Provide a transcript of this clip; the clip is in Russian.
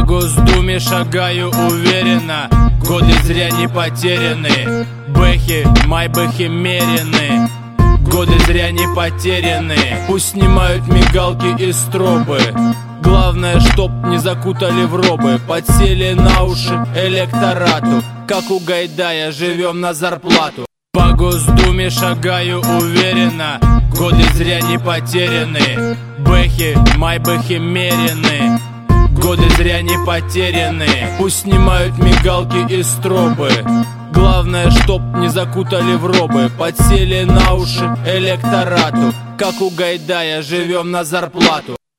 Госдуме шагаю уверенно, годы зря не потеряны. Бэхи, майбэхи мерены, годы зря не потеряны. Пусть снимают мигалки и стробы, главное, чтоб не закутали в робы. Подсели на уши электорату, как у Гайдая живем на зарплату. По Госдуме шагаю уверенно, годы зря не потеряны. Бэхи, майбэхи мерены, годы зря не потеряны. Пусть снимают мигалки и стробы, главное, чтоб не закутали в робы. Подсели на уши электорату, как у Гайдая живем на зарплату.